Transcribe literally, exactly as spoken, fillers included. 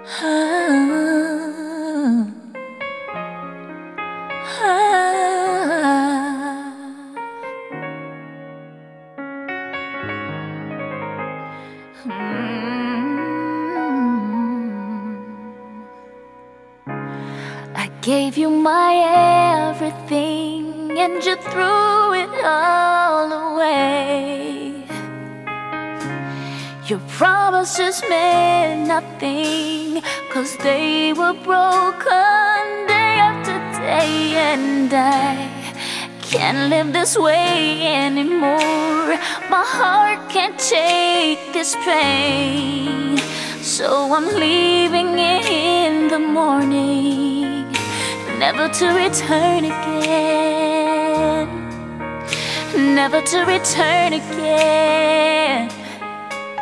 I gave you my everything and you threw it all away. Your promises meant nothing, 'cause they were broken day after day. And I can't live this way anymore. My heart can't take this pain, so I'm leaving in the morning, never to return again, never to return again.